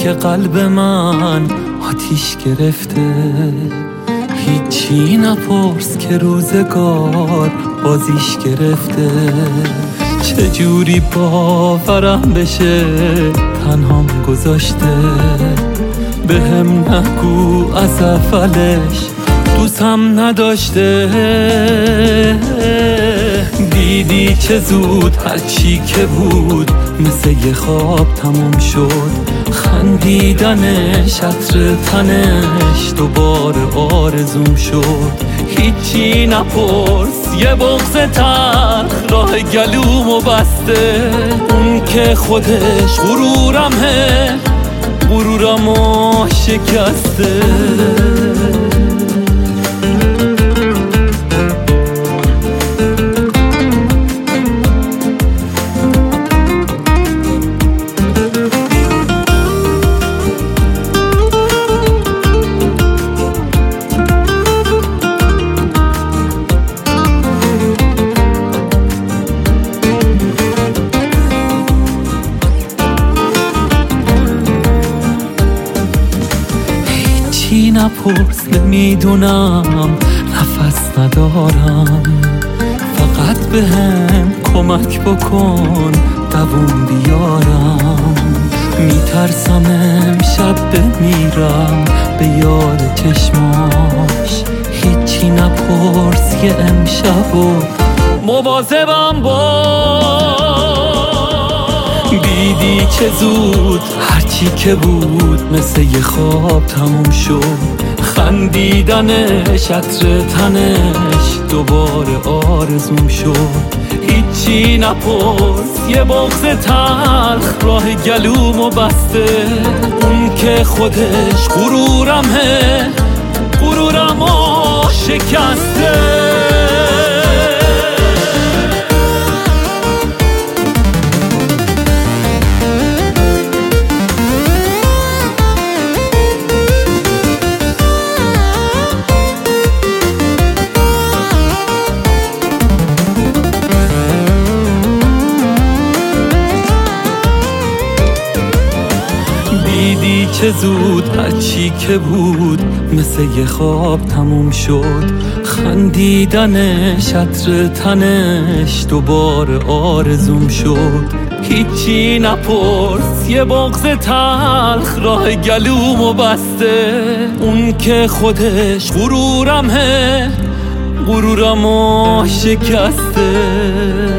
که قلب من آتیش گرفته. هیچی نپرس که روزگار بازیش گرفته. چجوری باورم بشه تنهام گذاشته. به هم نگو از اولش دوستم نداشته. دیدی چه زود هرچی که بود مثل یه خواب تموم شد. خندیدنش عطر تنش دوباره آرزوم شد. هیچی نپرس یه بغض تلخ راه گلومو بسته. اون که خودش غرورمه غرورمو شکسته. هیچی نپرس نمیدونم نفس ندارم. فقط به هم کمک بکن دووم بیارم. میترسم امشب بمیرم به یاد چشماش. هیچی نپرس یه امشبو مواظبم باش. دیدی چه زود هرچی که بود مثل یه خواب تموم شد. خندیدنش عطر تنش دوباره آرزوم شد. هیچی نپرس یه بغض تلخ راه گلومو بسته. اون که خودش غرورمه غرورمو شکسته. دیدی چه زود هرچی که بود مثل یه خواب تموم شد. خندیدنش عطر تنش دوباره آرزوم شد. هیچی نپرس یه بغض تلخ راه گلومو بسته. اون که خودش غرورمه غرورمو شکسته.